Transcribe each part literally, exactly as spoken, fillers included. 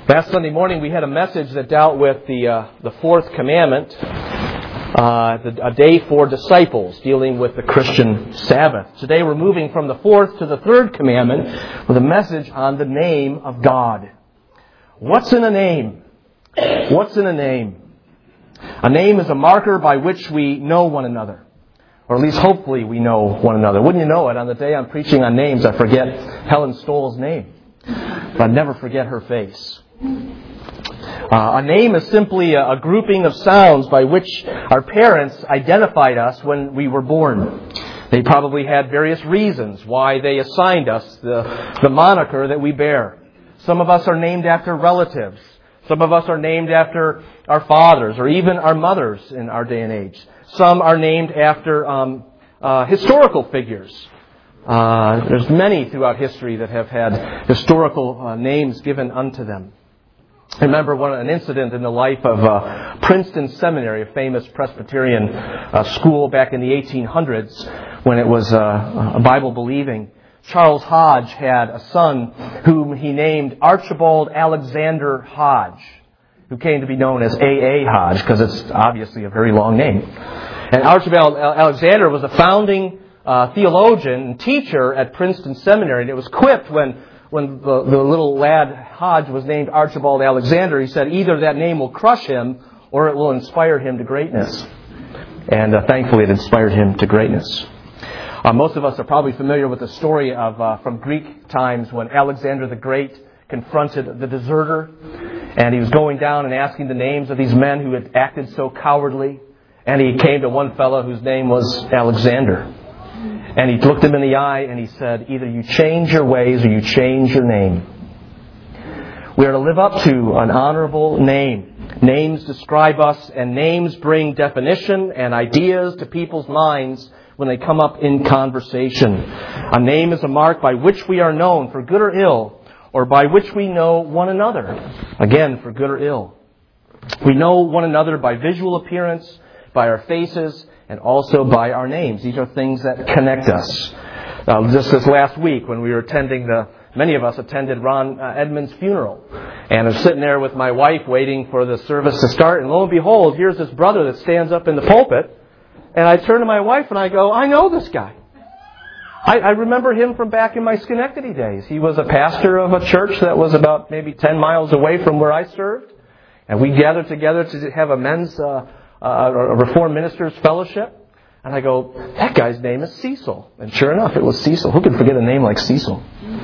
Last Sunday morning we had a message that dealt with the uh, the fourth commandment, uh, the, a day for disciples, dealing with the Christian Sabbath. Today we're moving from the fourth to the third commandment with a message on the name of God. What's in a name? What's in a name? A name is a marker by which we know one another. Or at least hopefully we know one another. Wouldn't you know it? On the day I'm preaching on names, I forget Helen Stoll's name. But I'd never forget her face. Uh, a name is simply a, a grouping of sounds by which our parents identified us when we were born. They probably had various reasons why they assigned us the, the moniker that we bear. Some of us are named after relatives. Some of us are named after our fathers or even our mothers in our day and age. Some are named after um, uh, historical figures. Uh, there's many throughout history that have had historical uh, names given unto them. I remember one, an incident in the life of uh, Princeton Seminary, a famous Presbyterian uh, school back in the eighteen hundreds when it was uh, Bible-believing. Charles Hodge had a son whom he named Archibald Alexander Hodge, who came to be known as A A Hodge because it's obviously a very long name. And Archibald Alexander was a founding uh, theologian and teacher at Princeton Seminary, and it was quipped when When the, the little lad Hodge was named Archibald Alexander, he said either that name will crush him or it will inspire him to greatness. And uh, thankfully it inspired him to greatness. Uh, most of us are probably familiar with the story of uh, from Greek times when Alexander the Great confronted the deserter. And he was going down and asking the names of these men who had acted so cowardly. And he came to one fellow whose name was Alexander. And he looked him in the eye and he said, either you change your ways or you change your name. We are to live up to an honorable name. Names describe us, and names bring definition and ideas to people's minds when they come up in conversation. A name is a mark by which we are known for good or ill, or by which we know one another. Again, for good or ill. We know one another by visual appearance, by our faces, and also by our names. These are things that connect us. Uh, just this last week when we were attending the, many of us attended Ron uh, Edmonds' funeral. And I was sitting there with my wife waiting for the service to start. And lo and behold, here's this brother that stands up in the pulpit. And I turn to my wife and I go, I know this guy. I, I remember him from back in my Schenectady days. He was a pastor of a church that was about maybe ten miles away from where I served. And we gathered together to have a men's uh, Uh, a Reformed Ministers Fellowship. And I go, that guy's name is Cecil. And sure enough, it was Cecil. Who could forget a name like Cecil?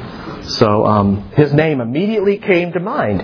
So um, his name immediately came to mind.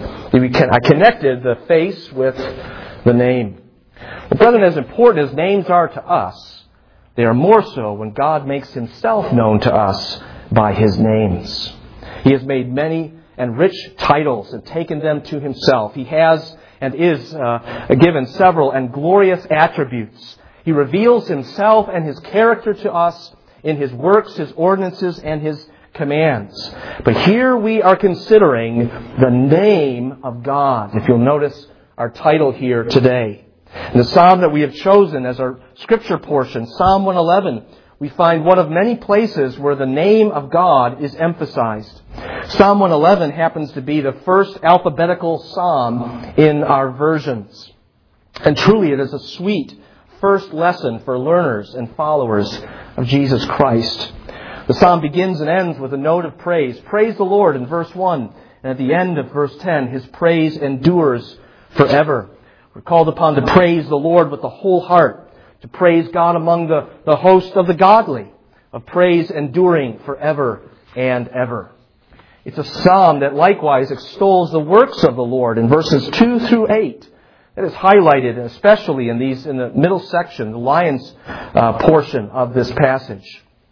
I connected the face with the name. But brethren, as important as names are to us, they are more so when God makes Himself known to us by His names. He has made many and rich titles and taken them to Himself. He has and is uh, given several and glorious attributes. He reveals Himself and His character to us in His works, His ordinances, and His commands. But here we are considering the name of God. If you'll notice our title here today. In the psalm that we have chosen as our scripture portion, Psalm one eleven, we find one of many places where the name of God is emphasized. Psalm one eleven happens to be the first alphabetical psalm in our versions. And truly it is a sweet first lesson for learners and followers of Jesus Christ. The psalm begins and ends with a note of praise. Praise the Lord in verse one. And at the end of verse ten, His praise endures forever. We're called upon to praise the Lord with the whole heart. To praise God among the, the host of the godly. Of praise enduring forever and ever. It's a psalm that likewise extols the works of the Lord in verses two through eight. That is highlighted especially in these in the middle section, the lion's uh, portion of this passage.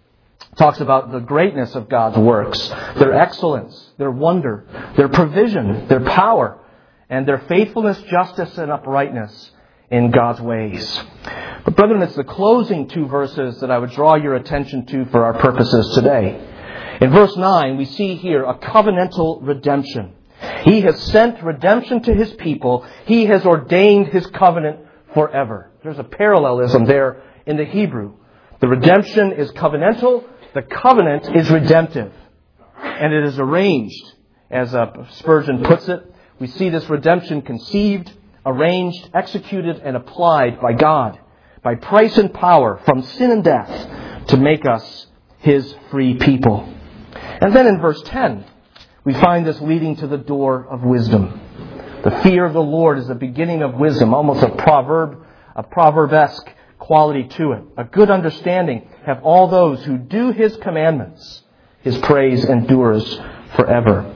It talks about the greatness of God's works, their excellence, their wonder, their provision, their power, and their faithfulness, justice, and uprightness in God's ways. But brethren, it's the closing two verses that I would draw your attention to for our purposes today. In verse nine, we see here a covenantal redemption. He has sent redemption to His people. He has ordained His covenant forever. There's a parallelism there in the Hebrew. The redemption is covenantal. The covenant is redemptive. And it is arranged, as Spurgeon puts it, we see this redemption conceived, arranged, executed, and applied by God, by price and power from sin and death to make us His free people. And then in verse ten, we find this leading to the door of wisdom. The fear of the Lord is the beginning of wisdom, almost a proverb, a proverb-esque quality to it. A good understanding have all those who do His commandments. His praise endures forever.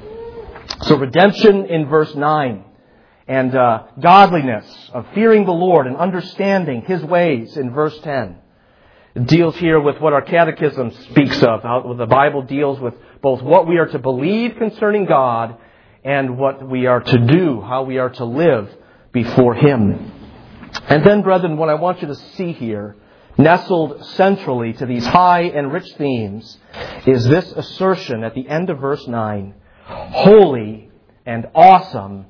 So redemption in verse nine, and uh, godliness of fearing the Lord and understanding His ways in verse ten. It deals here with what our catechism speaks of, how the Bible deals with both what we are to believe concerning God and what we are to do, how we are to live before Him. And then, brethren, what I want you to see here, nestled centrally to these high and rich themes, is this assertion at the end of verse nine. Holy and awesome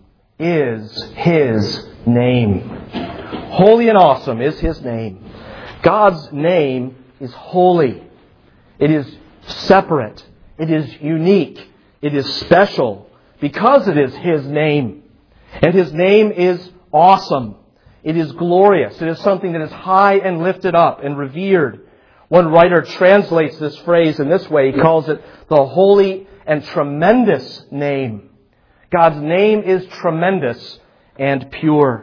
is His name. Holy and awesome is His name. God's name is holy. It is separate. It is unique. It is special because it is His name. And His name is awesome. It is glorious. It is something that is high and lifted up and revered. One writer translates this phrase in this way. He calls it the holy and tremendous name. God's name is tremendous and pure.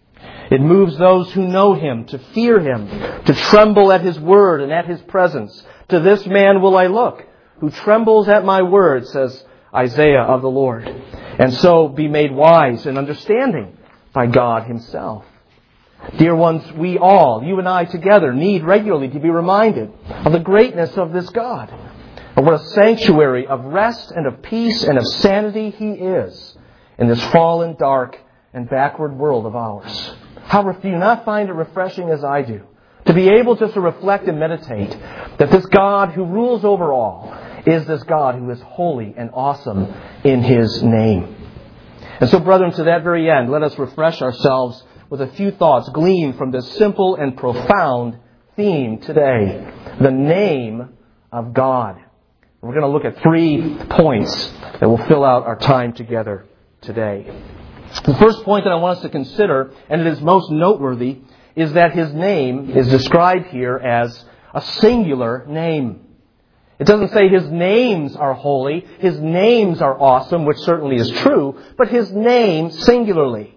It moves those who know Him to fear Him, to tremble at His word and at His presence. To this man will I look, who trembles at my word, says Isaiah of the Lord, and so be made wise and understanding by God Himself. Dear ones, we all, you and I together, need regularly to be reminded of the greatness of this God, of what a sanctuary of rest and of peace and of sanity He is in this fallen, dark, and backward world of ours. How do you not find it refreshing as I do to be able just to reflect and meditate that this God who rules over all is this God who is holy and awesome in His name. And so, brethren, to that very end, let us refresh ourselves with a few thoughts gleaned from this simple and profound theme today, the name of God. We're going to look at three points that will fill out our time together today. The first point that I want us to consider, and it is most noteworthy, is that His name is described here as a singular name. It doesn't say His names are holy, His names are awesome, which certainly is true, but His name singularly.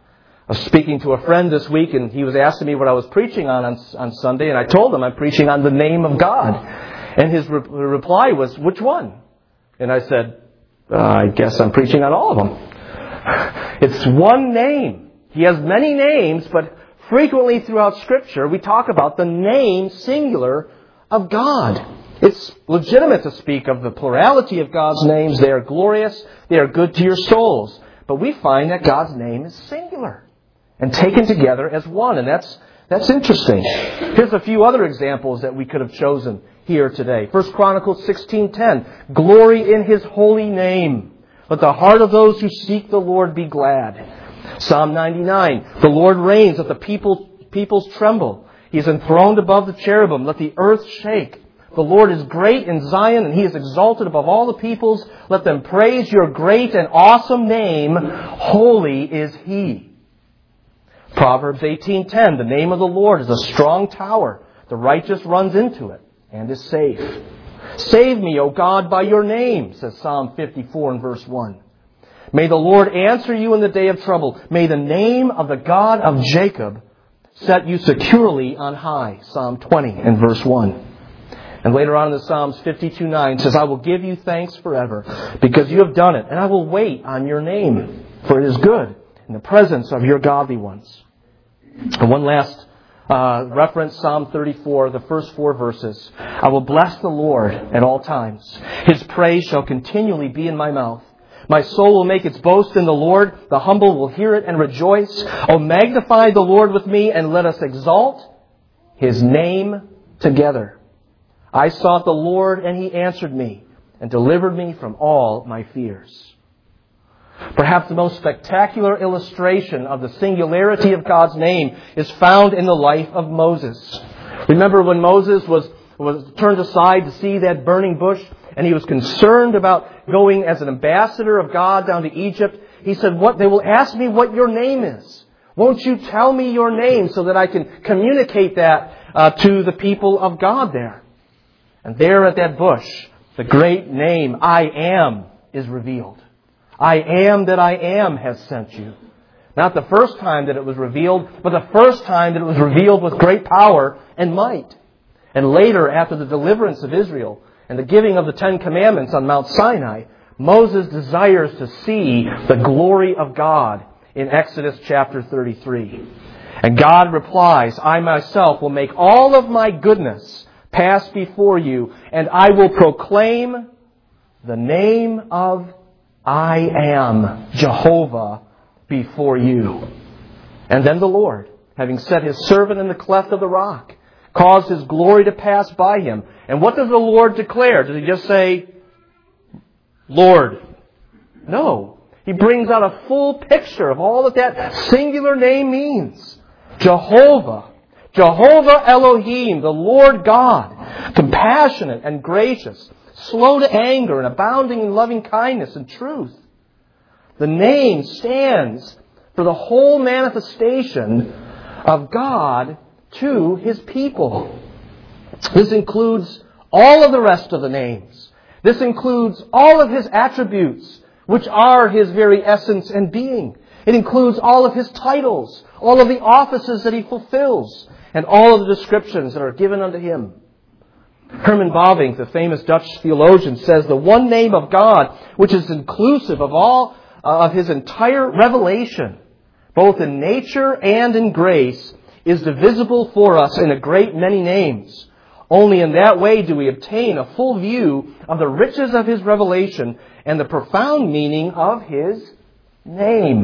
I was speaking to a friend this week, and he was asking me what I was preaching on on, on Sunday, and I told him I'm preaching on the name of God. And his re- reply was, which one? And I said, uh, I guess I'm preaching on all of them. It's one name. He has many names, but frequently throughout Scripture we talk about the name singular of God. It's legitimate to speak of the plurality of God's names. They are glorious. They are good to your souls. But we find that God's name is singular and taken together as one. And that's that's interesting. Here's a few other examples that we could have chosen here today. First Chronicles sixteen ten. Glory in His holy name. Let the heart of those who seek the Lord be glad. Psalm ninety-nine. The Lord reigns. Let the people, peoples tremble. He is enthroned above the cherubim. Let the earth shake. The Lord is great in Zion, and He is exalted above all the peoples. Let them praise Your great and awesome name. Holy is He. Proverbs eighteen ten. The name of the Lord is a strong tower. The righteous runs into it and is safe. Save me, O God, by Your name, says Psalm fifty-four and verse one. May the Lord answer you in the day of trouble. May the name of the God of Jacob set you securely on high. Psalm twenty and verse one. And later on in the Psalms, fifty-two nine says, I will give You thanks forever because You have done it, and I will wait on Your name, for it is good in the presence of Your godly ones. And one last uh, reference, Psalm thirty-four, the first four verses. I will bless the Lord at all times. His praise shall continually be in my mouth. My soul will make its boast in the Lord. The humble will hear it and rejoice. O magnify the Lord with me, and let us exalt His name together. I sought the Lord, and He answered me and delivered me from all my fears. Perhaps the most spectacular illustration of the singularity of God's name is found in the life of Moses. Remember when Moses was, was turned aside to see that burning bush, and he was concerned about going as an ambassador of God down to Egypt, he said, "What they will ask me what your name is. Won't you tell me your name so that I can communicate that uh, to the people of God there?" And there at that bush, the great name, I Am, is revealed. I Am that I Am has sent you. Not the first time that it was revealed, but the first time that it was revealed with great power and might. And later, after the deliverance of Israel and the giving of the Ten Commandments on Mount Sinai, Moses desires to see the glory of God in Exodus chapter thirty-three. And God replies, "I myself will make all of my goodness pass before you, and I will proclaim the name of I Am, Jehovah, before you." And then the Lord, having set His servant in the cleft of the rock, caused His glory to pass by him. And what does the Lord declare? Does He just say, Lord? No. He brings out a full picture of all that that singular name means. Jehovah. Jehovah Elohim, the Lord God, compassionate and gracious, slow to anger and abounding in loving kindness and truth. The name stands for the whole manifestation of God to His people. This includes all of the rest of the names. This includes all of His attributes, which are His very essence and being. It includes all of His titles, all of the offices that He fulfills, and all of the descriptions that are given unto Him. Herman Bavinck, the famous Dutch theologian, says the one name of God, which is inclusive of all uh, of His entire revelation, both in nature and in grace, is divisible for us in a great many names. Only in that way do we obtain a full view of the riches of His revelation and the profound meaning of His name.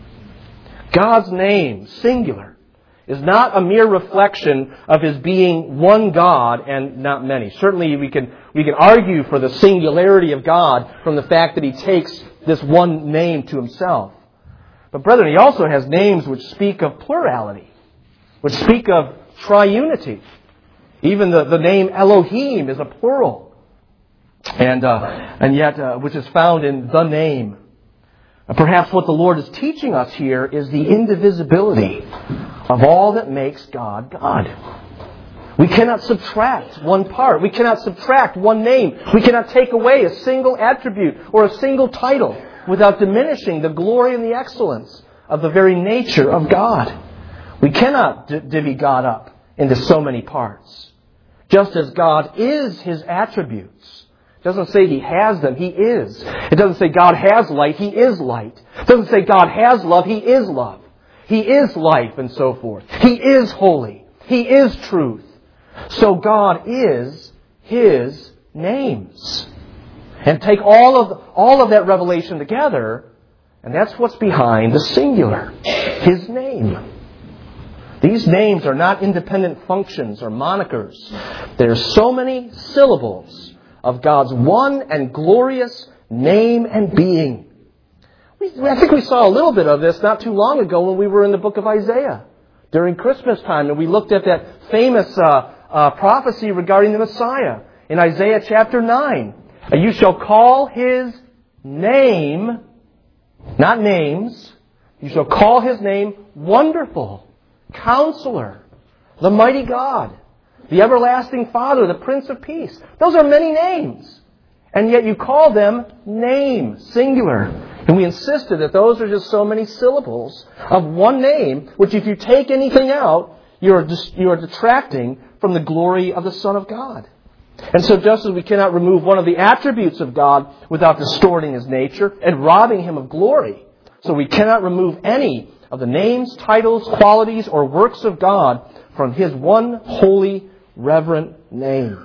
God's name, singular, is not a mere reflection of His being one God and not many. Certainly we can, we can argue for the singularity of God from the fact that He takes this one name to Himself. But brethren, He also has names which speak of plurality, which speak of triunity. Even the, the name Elohim is a plural. And, uh, and yet, uh, which is found in the name. Uh, perhaps what the Lord is teaching us here is the indivisibility of all that makes God God. We cannot subtract one part. We cannot subtract one name. We cannot take away a single attribute or a single title without diminishing the glory and the excellence of the very nature of God. We cannot d- divvy God up into so many parts. Just as God is His attributes. It doesn't say He has them, He is. It doesn't say God has light, He is light. It doesn't say God has love, He is love. He is life and so forth. He is holy. He is truth. So God is His names. And take all of, all of that revelation together, and that's what's behind the singular. His name. These names are not independent functions or monikers. There are so many syllables of God's one and glorious name and being. We, I think we saw a little bit of this not too long ago when we were in the book of Isaiah during Christmas time, and we looked at that famous uh, uh, prophecy regarding the Messiah in Isaiah chapter nine. You shall call His name, not names, you shall call His name Wonderful, Counselor, the Mighty God, the Everlasting Father, the Prince of Peace. Those are many names. And yet you call them name, singular. And we insisted that those are just so many syllables of one name, which if you take anything out, you're, dis- you're detracting from the glory of the Son of God. And so just as we cannot remove one of the attributes of God without distorting His nature and robbing Him of glory, so we cannot remove any of the names, titles, qualities, or works of God from His one holy, reverent name.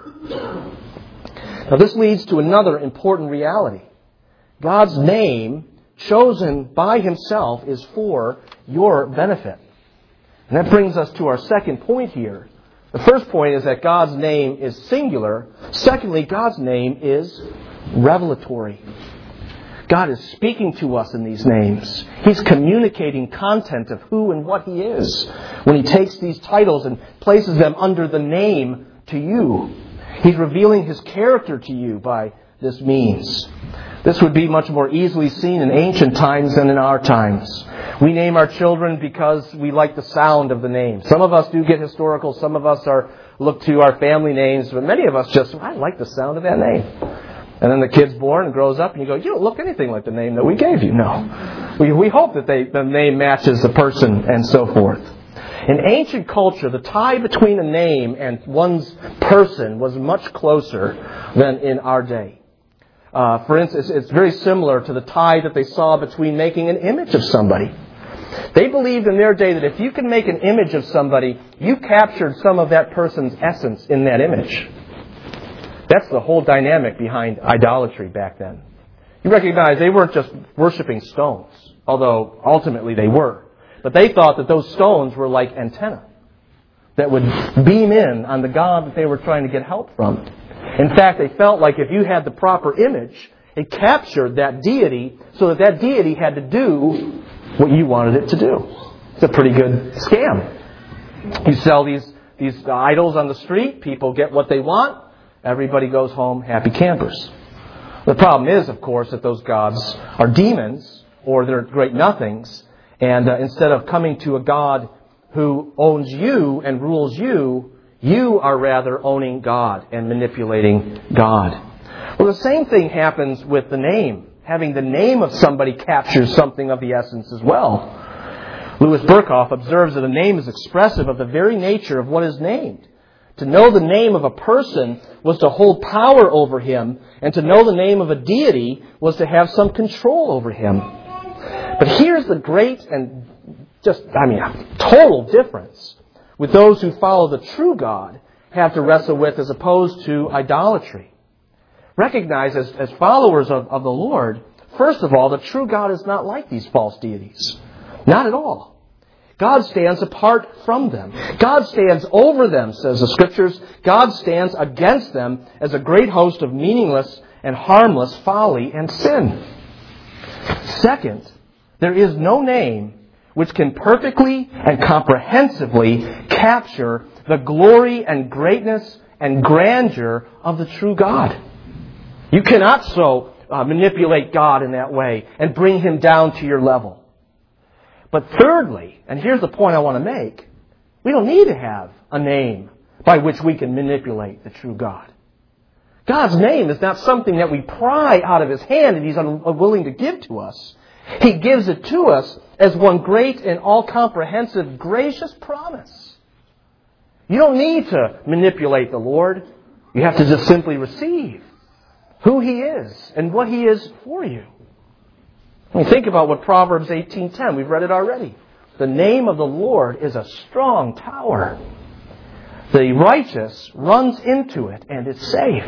Now this leads to another important reality. God's name, chosen by Himself, is for your benefit. And that brings us to our second point here. The first point is that God's name is singular. Secondly, God's name is revelatory. God is speaking to us in these names. He's communicating content of who and what He is when He takes these titles and places them under the name to you. He's revealing His character to you by this means. This would be much more easily seen in ancient times than in our times. We name our children because we like the sound of the name. Some of us do get historical. Some of us are look to our family names. But many of us just, I like the sound of that name. And then the kid's born and grows up and you go, you don't look anything like the name that we gave you. No. We, we hope that they, the name matches the person and so forth. In ancient culture, the tie between a name and one's person was much closer than in our day. Uh, for instance, it's very similar to the tie that they saw between making an image of somebody. They believed in their day that if you can make an image of somebody, you captured some of that person's essence in that image. That's the whole dynamic behind idolatry back then. You recognize they weren't just worshiping stones, although ultimately they were. But they thought that those stones were like antennae that would beam in on the God that they were trying to get help from. In fact, they felt like if you had the proper image, it captured that deity so that that deity had to do what you wanted it to do. It's a pretty good scam. You sell these, these idols on the street, people get what they want, everybody goes home happy campers. The problem is, of course, that those gods are demons or they're great nothings. And uh, instead of coming to a God who owns you and rules you, you are rather owning God and manipulating God. Well, the same thing happens with the name. Having the name of somebody captures something of the essence as well. Louis Berkhoff observes that a name is expressive of the very nature of what is named. To know the name of a person was to hold power over him, and to know the name of a deity was to have some control over him. But here's the great and just, I mean, total difference with those who follow the true God have to wrestle with as opposed to idolatry. Recognize as, as followers of, of the Lord, first of all, the true God is not like these false deities. Not at all. God stands apart from them. God stands over them, says the Scriptures. God stands against them as a great host of meaningless and harmless folly and sin. Second, there is no name which can perfectly and comprehensively capture the glory and greatness and grandeur of the true God. You cannot so uh, manipulate God in that way and bring Him down to your level. But thirdly, and here's the point I want to make, we don't need to have a name by which we can manipulate the true God. God's name is not something that we pry out of His hand and He's unwilling to give to us. He gives it to us as one great and all-comprehensive, gracious promise. You don't need to manipulate the Lord. You have to just simply receive who He is and what He is for you. I mean, think about what Proverbs eighteen ten, we've read it already. The name of the Lord is a strong tower. The righteous runs into it and is safe.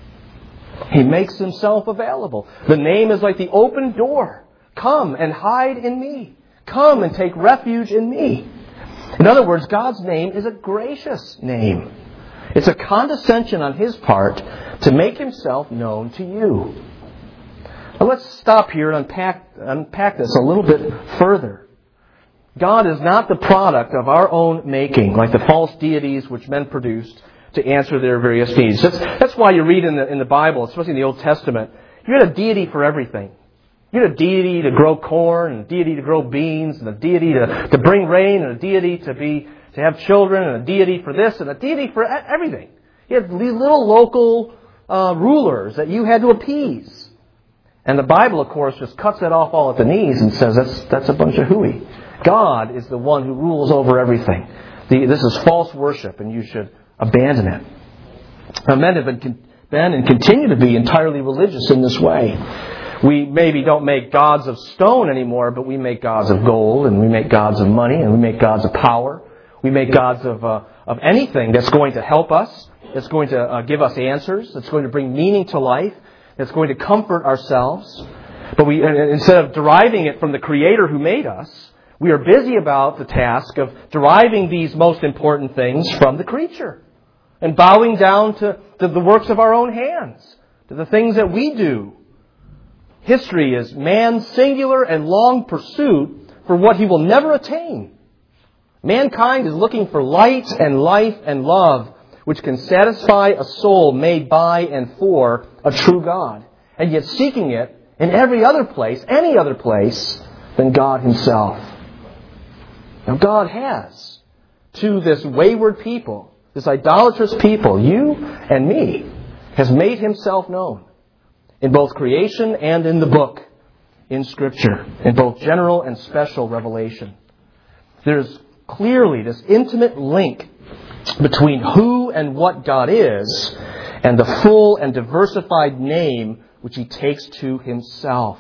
He makes Himself available. The name is like the open door. Come and hide in me. Come and take refuge in me. In other words, God's name is a gracious name. It's a condescension on His part to make Himself known to you. Now let's stop here and unpack, unpack this a little bit further. God is not the product of our own making, like the false deities which men produced to answer their various needs. That's, that's why you read in the, in the Bible, especially in the Old Testament, you had a deity for everything. You had a deity to grow corn, and a deity to grow beans, and a deity to, to bring rain, and a deity to be to have children, and a deity for this, and a deity for everything. You had these little local uh, rulers that you had to appease. And the Bible, of course, just cuts that off all at the knees and says that's that's a bunch of hooey. God is the one who rules over everything. The, this is false worship, and you should abandon it. Now, men have been, been and continue to be entirely religious in this way. We maybe don't make gods of stone anymore, but we make gods of gold, and we make gods of money, and we make gods of power. We make gods of uh, of anything that's going to help us, that's going to uh, give us answers, that's going to bring meaning to life, that's going to comfort ourselves. But we, instead of deriving it from the Creator who made us, we are busy about the task of deriving these most important things from the creature and bowing down to, to the works of our own hands, to the things that we do. History is man's singular and long pursuit for what he will never attain. Mankind is looking for light and life and love, which can satisfy a soul made by and for a true God. And yet seeking it in every other place, any other place, than God Himself. Now God has, to this wayward people, this idolatrous people, you and me, has made Himself known in both creation and in the book, in Scripture, in both general and special revelation. There's clearly this intimate link between who and what God is and the full and diversified name which He takes to Himself.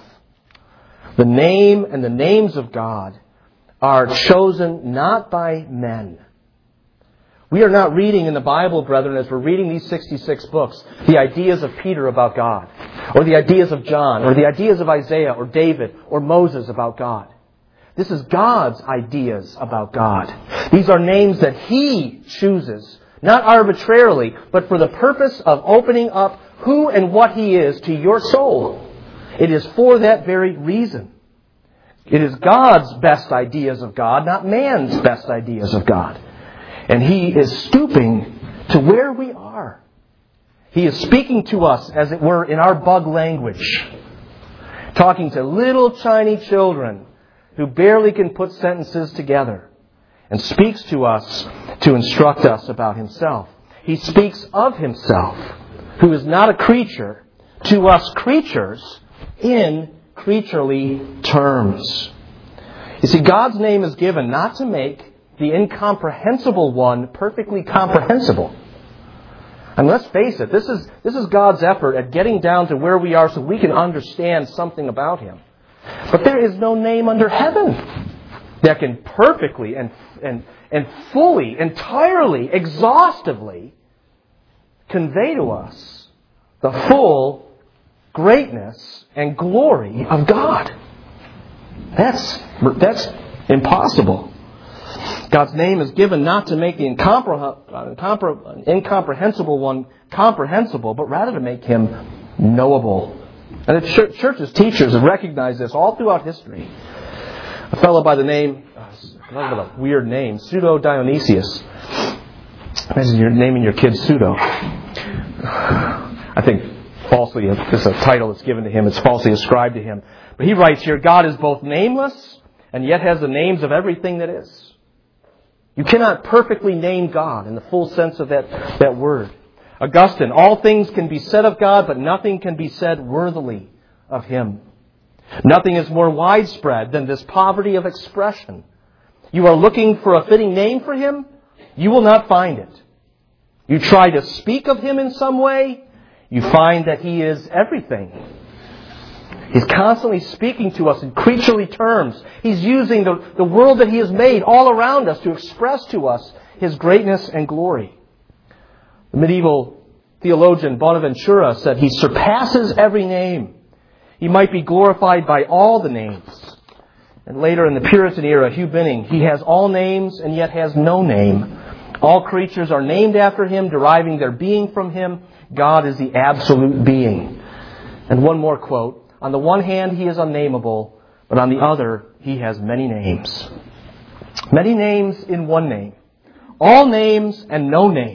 The name and the names of God are chosen not by men. We are not reading in the Bible, brethren, as we're reading these sixty-six books, the ideas of Peter about God, or the ideas of John, or the ideas of Isaiah, or David, or Moses about God. This is God's ideas about God. These are names that He chooses, not arbitrarily, but for the purpose of opening up who and what He is to your soul. It is for that very reason. It is God's best ideas of God, not man's best ideas of God. And He is stooping to where we are. He is speaking to us, as it were, in our bug language. Talking to little tiny children who barely can put sentences together. And speaks to us to instruct us about Himself. He speaks of Himself, who is not a creature, to us creatures in creaturely terms. You see, God's name is given not to make the incomprehensible one perfectly comprehensible. And let's face it, this is, this is God's effort at getting down to where we are so we can understand something about Him. But there is no name under heaven that can perfectly and, and, and fully, entirely, exhaustively convey to us the full greatness and glory of God. That's, that's impossible. God's name is given not to make the incompreh- incompre- incomprehensible one comprehensible, but rather to make Him knowable. And the ch- church's teachers have recognized this all throughout history. A fellow by the name, uh, a weird name, Pseudo Dionysius. Imagine you're naming your kid Pseudo. I think falsely, this is a title that's given to him. It's falsely ascribed to him. But he writes here, God is both nameless and yet has the names of everything that is. You cannot perfectly name God in the full sense of that, that word. Augustine, all things can be said of God, but nothing can be said worthily of Him. Nothing is more widespread than this poverty of expression. You are looking for a fitting name for Him, you will not find it. You try to speak of Him in some way, you find that He is everything. He's constantly speaking to us in creaturely terms. He's using the, the world that He has made all around us to express to us His greatness and glory. The medieval theologian Bonaventura said, He surpasses every name. He might be glorified by all the names. And later in the Puritan era, Hugh Binning, He has all names and yet has no name. All creatures are named after Him, deriving their being from Him. God is the absolute being. And one more quote. On the one hand, He is unnameable, but on the other, He has many names. Many names in one name. All names and no name.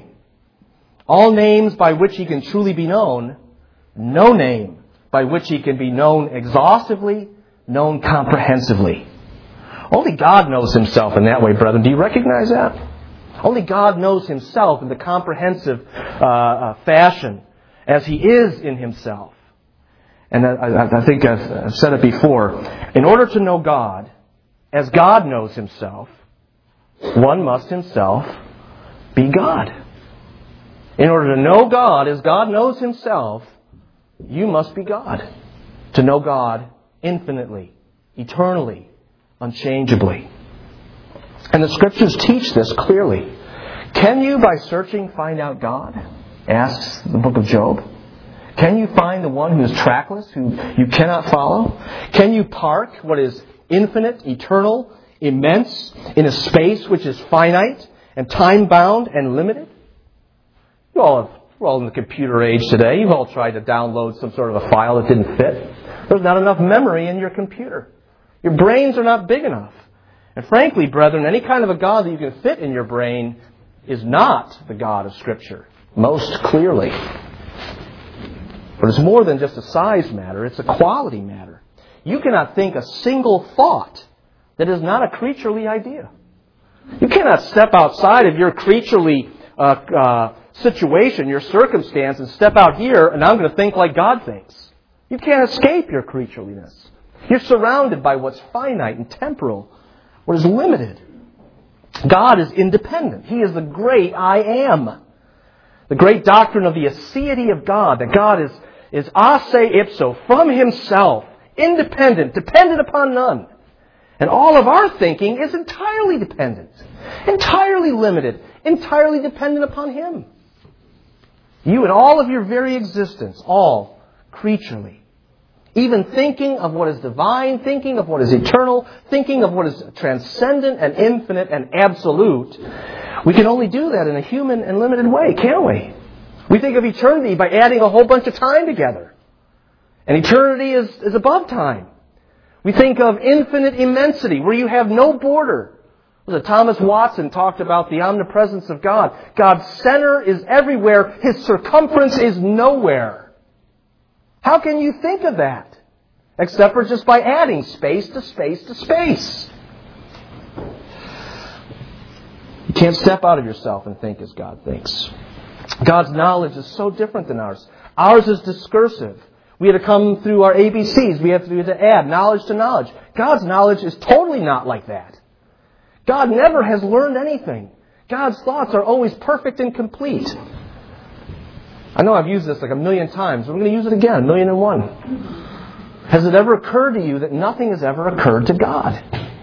All names by which He can truly be known. No name by which He can be known exhaustively, known comprehensively. Only God knows Himself in that way, brethren. Do you recognize that? Only God knows Himself in the comprehensive uh, uh, fashion as He is in Himself. And I, I think I've, I've said it before. In order to know God as God knows Himself, one must himself be God. In order to know God as God knows Himself, you must be God. To know God infinitely, eternally, unchangeably. And the Scriptures teach this clearly. Can you, by searching, find out God? Asks the book of Job. Can you find the one who is trackless, who you cannot follow? Can you park what is infinite, eternal, immense, in a space which is finite and time-bound and limited? You all have, we're all in the computer age today. You've all tried to download some sort of a file that didn't fit. There's not enough memory in your computer. Your brains are not big enough. And frankly, brethren, any kind of a God that you can fit in your brain is not the God of Scripture, most clearly. But it's more than just a size matter. It's a quality matter. You cannot think a single thought that is not a creaturely idea. You cannot step outside of your creaturely uh, uh, situation, your circumstance, and step out here and I'm going to think like God thinks. You can't escape your creatureliness. You're surrounded by what's finite and temporal, what is limited. God is independent. He is the great I am. The great doctrine of the aseity of God, that God is, is a se ipso, from Himself, independent, dependent upon none. And all of our thinking is entirely dependent, entirely limited, entirely dependent upon Him. You and all of your very existence, all creaturely. Even thinking of what is divine, thinking of what is eternal, thinking of what is transcendent and infinite and absolute, we can only do that in a human and limited way, can't we? We think of eternity by adding a whole bunch of time together. And eternity is, is above time. We think of infinite immensity, where you have no border. Was it Thomas Watson talked about the omnipresence of God? God's center is everywhere. His circumference is nowhere. How can you think of that? Except for just by adding space to space to space. You can't step out of yourself and think as God thinks. God's knowledge is so different than ours. Ours is discursive. We had to come through our A B Cs. We have to, we have to add knowledge to knowledge. God's knowledge is totally not like that. God never has learned anything. God's thoughts are always perfect and complete. I know I've used this like a million times. We're going to use it again, a million and one. Has it ever occurred to you that nothing has ever occurred to God?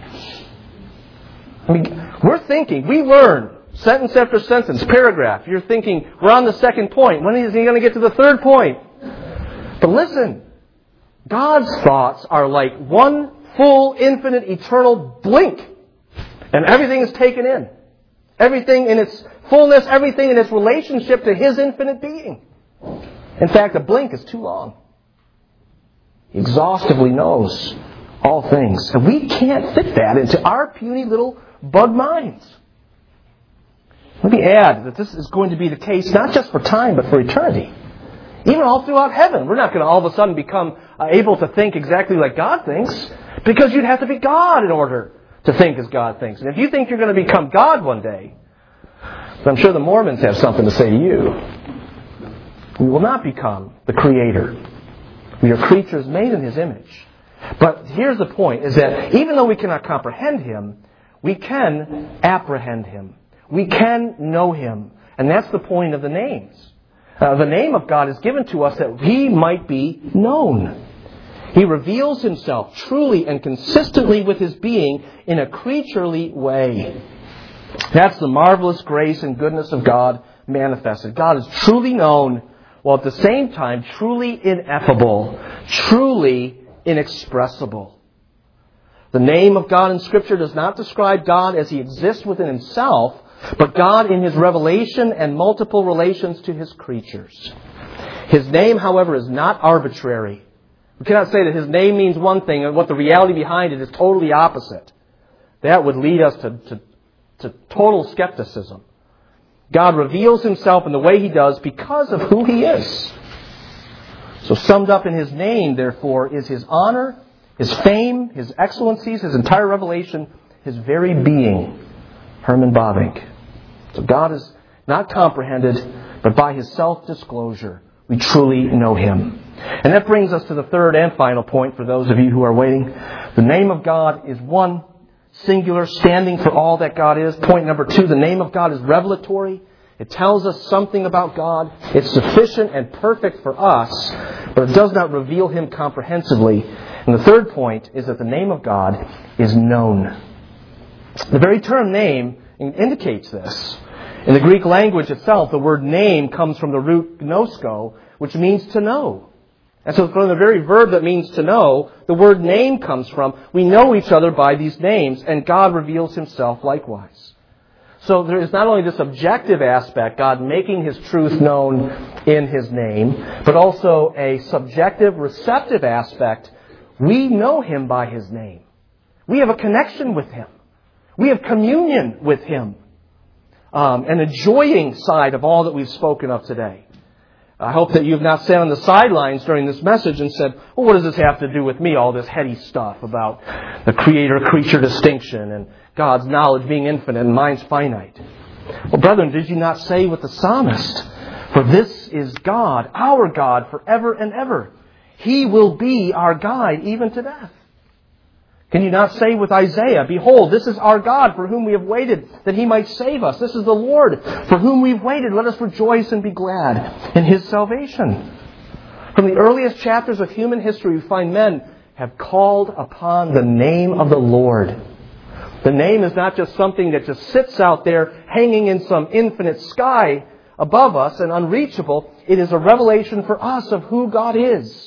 I mean, we're thinking, we learn sentence after sentence, paragraph. You're thinking, we're on the second point. When is he going to get to the third point? But listen, God's thoughts are like one full, infinite, eternal blink. And everything is taken in. Everything in its fullness, everything in its relationship to His infinite being. In fact, a blink is too long. He exhaustively knows all things. And we can't fit that into our puny little bug minds. Let me add that this is going to be the case not just for time, but for eternity. Even all throughout heaven. We're not going to all of a sudden become uh, able to think exactly like God thinks, because you'd have to be God in order to think as God thinks. And if you think you're going to become God one day, I'm sure the Mormons have something to say to you. We will not become the Creator. We are creatures made in His image. But here's the point, is that even though we cannot comprehend Him, we can apprehend Him. We can know Him. And that's the point of the names. Uh, the name of God is given to us that He might be known. He reveals Himself truly and consistently with His being in a creaturely way. That's the marvelous grace and goodness of God manifested. God is truly known, while at the same time truly ineffable, truly inexpressible. The name of God in Scripture does not describe God as He exists within Himself, but God in His revelation and multiple relations to His creatures. His name, however, is not arbitrary. We cannot say that His name means one thing and what the reality behind it is totally opposite. That would lead us to, to, to total skepticism. God reveals Himself in the way He does because of who He is. So summed up in His name, therefore, is His honor, His fame, His excellencies, His entire revelation, His very being. Herman Bavinck. So God is not comprehended, but by His self-disclosure, we truly know Him. And that brings us to the third and final point for those of you who are waiting. The name of God is one, singular, standing for all that God is. Point number two, the name of God is revelatory. It tells us something about God. It's sufficient and perfect for us, but it does not reveal Him comprehensively. And the third point is that the name of God is known. The very term name indicates this. In the Greek language itself, the word name comes from the root gnosko, which means to know. And so from the very verb that means to know, the word name comes from. We know each other by these names, and God reveals Himself likewise. So there is not only this objective aspect, God making His truth known in His name, but also a subjective, receptive aspect. We know Him by His name. We have a connection with Him. We have communion with Him. Um, an enjoying side of all that we've spoken of today. I hope that you have not sat on the sidelines during this message and said, well, what does this have to do with me, all this heady stuff about the creator-creature distinction and God's knowledge being infinite and mine's finite? Well, brethren, did you not say with the psalmist, for this is God, our God, forever and ever. He will be our guide even to death. Can you not say with Isaiah, behold, this is our God for whom we have waited, that He might save us. This is the Lord for whom we've waited. Let us rejoice and be glad in His salvation. From the earliest chapters of human history, we find men have called upon the name of the Lord. The name is not just something that just sits out there hanging in some infinite sky above us and unreachable. It is a revelation for us of who God is.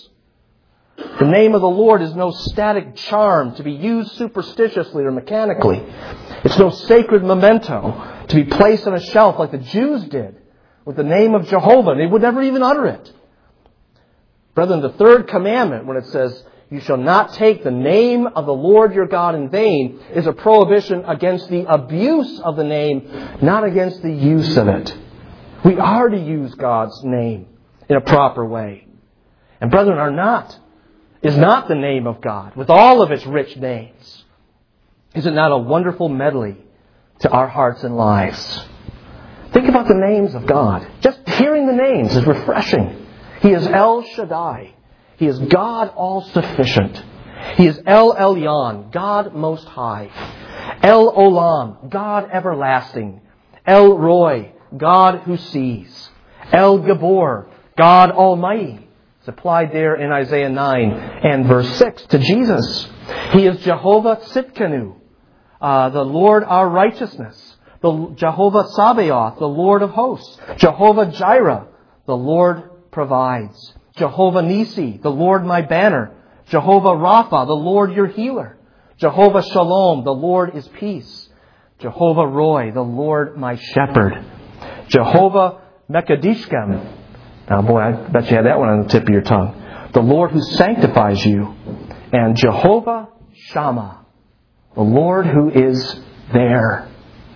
The name of the Lord is no static charm to be used superstitiously or mechanically. It's no sacred memento to be placed on a shelf like the Jews did with the name of Jehovah. They would never even utter it. Brethren, the third commandment, when it says, you shall not take the name of the Lord your God in vain, is a prohibition against the abuse of the name, not against the use of it. We are to use God's name in a proper way. And brethren, are not is not the name of God, with all of its rich names. Is it not a wonderful medley to our hearts and lives? Think about the names of God. Just hearing the names is refreshing. He is El Shaddai. He is God all-sufficient. He is El Elyon, God Most High. El Olam, God everlasting. El Roy, God who sees. El Gabor, God Almighty. It's applied there in Isaiah nine and verse six to Jesus. He is Jehovah Tzidkenu, uh, the Lord our righteousness. The Jehovah Sabaoth, the Lord of hosts. Jehovah Jireh, the Lord provides. Jehovah Nisi, the Lord my banner. Jehovah Rapha, the Lord your healer. Jehovah Shalom, the Lord is peace. Jehovah Roy, the Lord my shepherd. Jehovah Mekadishkem. Now, boy, I bet you had that one on the tip of your tongue. The Lord who sanctifies you. And Jehovah Shammah, the Lord who is there.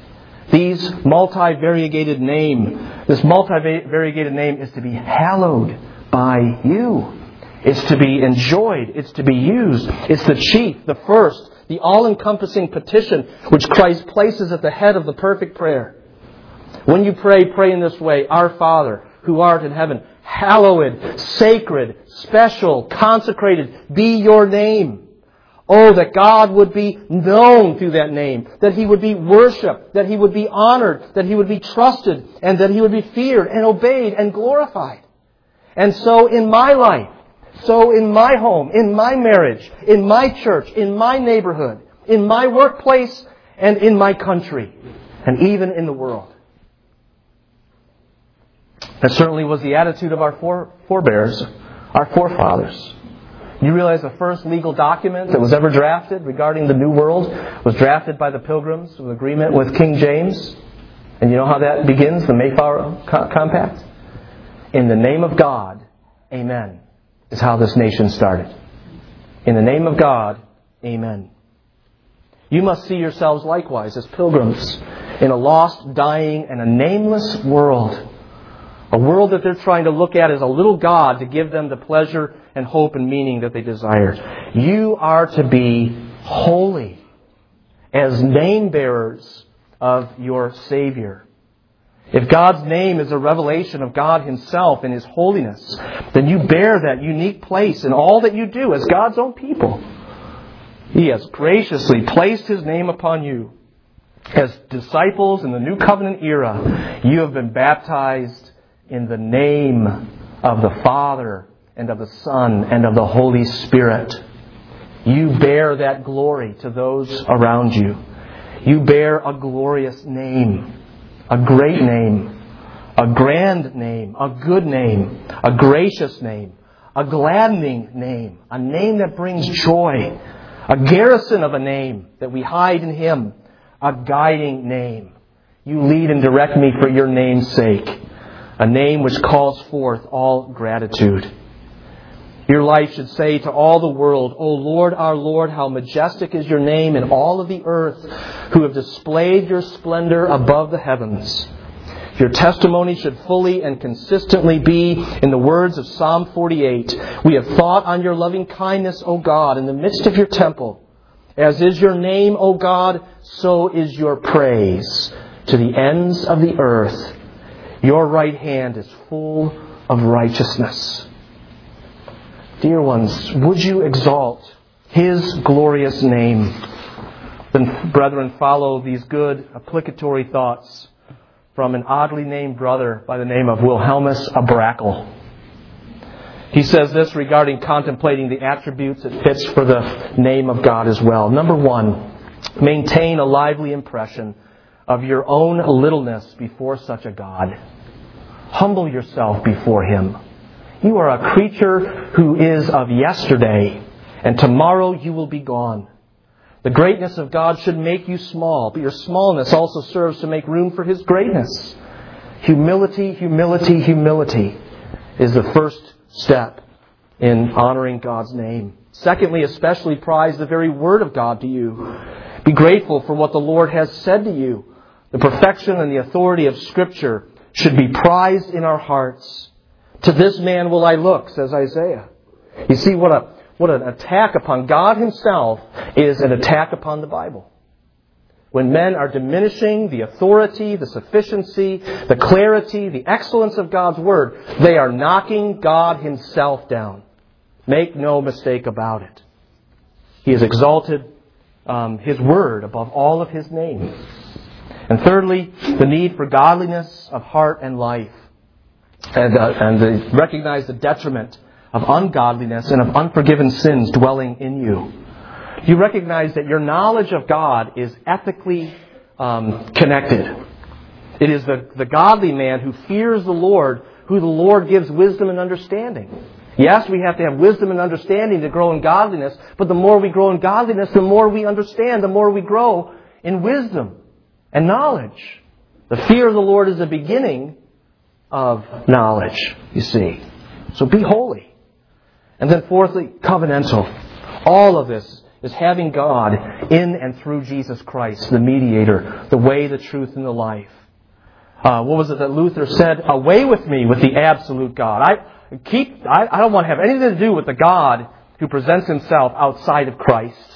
These multi-variegated name, this multi-variegated name is to be hallowed by you. It's to be enjoyed. It's to be used. It's the chief, the first, the all-encompassing petition which Christ places at the head of the perfect prayer. When you pray, pray in this way. Our Father, who art in heaven, hallowed, sacred, special, consecrated, be your name. Oh, that God would be known through that name, that He would be worshipped, that He would be honored, that He would be trusted, and that He would be feared and obeyed and glorified. And so in my life, so in my home, in my marriage, in my church, in my neighborhood, in my workplace, and in my country, and even in the world. That certainly was the attitude of our fore, forebears, our forefathers. You realize the first legal document that was ever drafted regarding the New World was drafted by the Pilgrims with agreement with King James? And you know how that begins, the Mayflower Compact? In the name of God, amen, is how this nation started. In the name of God, amen. You must see yourselves likewise as pilgrims in a lost, dying, and a nameless world. A world that they're trying to look at as a little God to give them the pleasure and hope and meaning that they desire. You are to be holy as name bearers of your Savior. If God's name is a revelation of God Himself and His holiness, then you bear that unique place in all that you do as God's own people. He has graciously placed His name upon you. As disciples in the New Covenant era, you have been baptized in the name of the Father and of the Son and of the Holy Spirit. You bear that glory to those around you. You bear a glorious name, a great name, a grand name, a good name, a gracious name, a gladdening name, a name that brings joy, a garrison of a name that we hide in Him, a guiding name. You lead and direct me for your name's sake. A name which calls forth all gratitude. Your life should say to all the world, O Lord, our Lord, how majestic is your name in all of the earth, who have displayed your splendor above the heavens. If your testimony should fully and consistently be in the words of Psalm forty-eight, we have thought on your loving kindness, O God, in the midst of your temple. As is your name, O God, so is your praise to the ends of the earth. Your right hand is full of righteousness. Dear ones, would you exalt His glorious name? Then, brethren, follow these good applicatory thoughts from an oddly named brother by the name of Wilhelmus Abrakel. He says this regarding contemplating the attributes it fits for the name of God as well. Number one, maintain a lively impression of your own littleness before such a God. Humble yourself before Him. You are a creature who is of yesterday, and tomorrow you will be gone. The greatness of God should make you small, but your smallness also serves to make room for His greatness. Humility, humility, humility is the first step in honoring God's name. Secondly, especially prize the very Word of God to you. Be grateful for what the Lord has said to you. The perfection and the authority of Scripture should be prized in our hearts. To this man will I look, says Isaiah. You see, what a what an attack upon God Himself is an attack upon the Bible. When men are diminishing the authority, the sufficiency, the clarity, the excellence of God's Word, they are knocking God Himself down. Make no mistake about it. He has exalted um, His Word above all of His name. And thirdly, the need for godliness of heart and life. And, uh, and the, recognize the detriment of ungodliness and of unforgiven sins dwelling in you. You recognize that your knowledge of God is ethically um, connected. It is the, the godly man who fears the Lord, who the Lord gives wisdom and understanding. Yes, we have to have wisdom and understanding to grow in godliness, but the more we grow in godliness, the more we understand, the more we grow in wisdom and knowledge. The fear of the Lord is the beginning of knowledge, you see. So be holy. And then fourthly, covenantal. All of this is having God in and through Jesus Christ, the mediator, the way, the truth, and the life. Uh, what was it that Luther said? Away with me with the absolute God. I keep. I, I don't want to have anything to do with the God who presents Himself outside of Christ.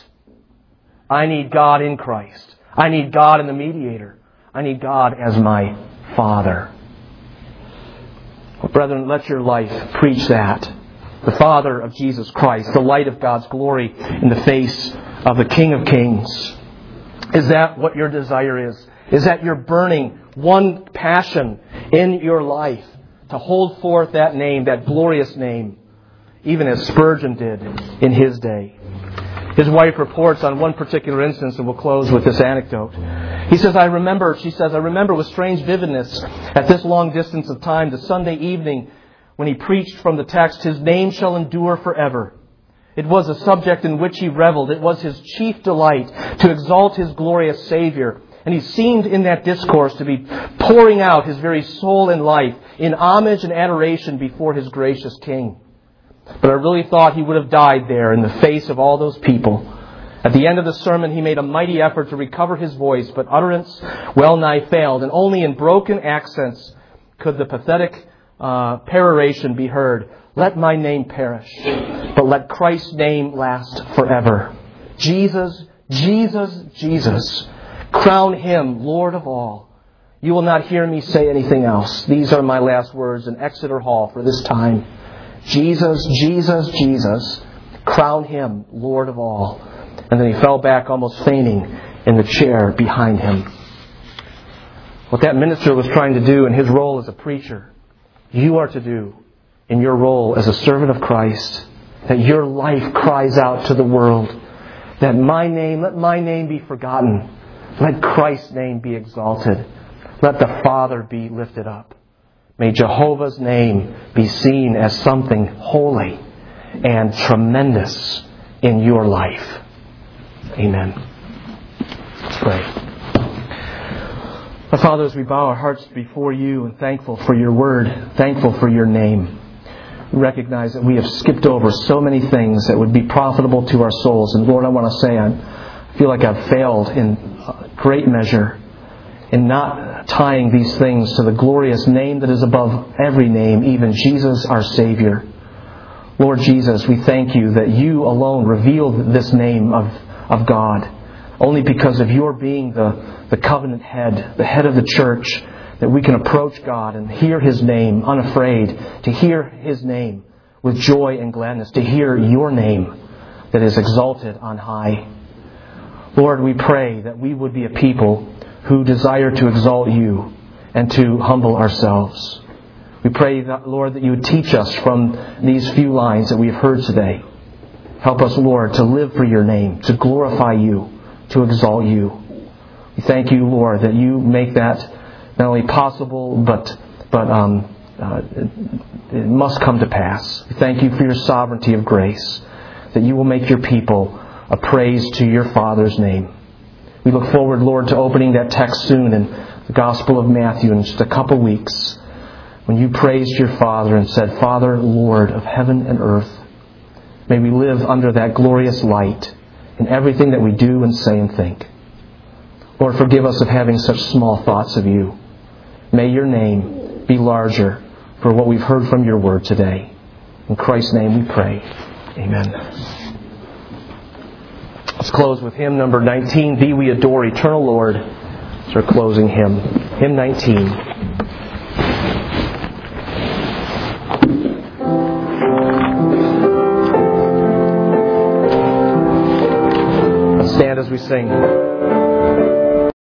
I need God in Christ. I need God in the mediator. I need God as my Father. Well, brethren, let your life preach that. The Father of Jesus Christ, the light of God's glory in the face of the King of Kings. Is that what your desire is? Is that your burning one passion in your life to hold forth that name, that glorious name, even as Spurgeon did in his day? His wife reports on one particular instance, and we'll close with this anecdote. He says, I remember, she says, I remember with strange vividness at this long distance of time, the Sunday evening when he preached from the text, His name shall endure forever. It was a subject in which he reveled. It was his chief delight to exalt his glorious Savior. And he seemed in that discourse to be pouring out his very soul and life in homage and adoration before his gracious King. But I really thought he would have died there in the face of all those people. At the end of the sermon, he made a mighty effort to recover his voice, but utterance well nigh failed, and only in broken accents could the pathetic uh, peroration be heard. Let my name perish, but let Christ's name last forever. Jesus, Jesus, Jesus. Crown Him Lord of all. You will not hear me say anything else. These are my last words in Exeter Hall for this time. Jesus, Jesus, Jesus. Crown Him Lord of all. And then he fell back almost fainting in the chair behind him. What that minister was trying to do in his role as a preacher, you are to do in your role as a servant of Christ. That your life cries out to the world. That my name, let my name be forgotten. Let Christ's name be exalted. Let the Father be lifted up. May Jehovah's name be seen as something holy and tremendous in your life. Amen. Let's pray. Our Father, as we bow our hearts before You and thankful for Your word, thankful for Your name, we recognize that we have skipped over so many things that would be profitable to our souls. And Lord, I want to say I'm, I feel like I've failed in great measure in not tying these things to the glorious name that is above every name, even Jesus our Savior. Lord Jesus, we thank you that you alone revealed this name of, of God. Only because of your being the, the covenant head, the head of the church, that we can approach God and hear His name unafraid, to hear His name with joy and gladness, to hear your name that is exalted on high. Lord, we pray that we would be a people who desire to exalt you and to humble ourselves. We pray, that, Lord, that you would teach us from these few lines that we have heard today. Help us, Lord, to live for your name, to glorify you, to exalt you. We thank you, Lord, that you make that not only possible, but but um, uh, it, it must come to pass. We thank you for your sovereignty of grace, that you will make your people a praise to your Father's name. We look forward, Lord, to opening that text soon in the Gospel of Matthew in just a couple weeks, when you praised your Father and said, Father, Lord of heaven and earth, may we live under that glorious light in everything that we do and say and think. Lord, forgive us of having such small thoughts of you. May your name be larger for what we've heard from your word today. In Christ's name we pray. Amen. Let's close with hymn number nineteen, Thee We Adore, Eternal Lord. It's our closing hymn. Hymn nineteen. Let's stand as we sing.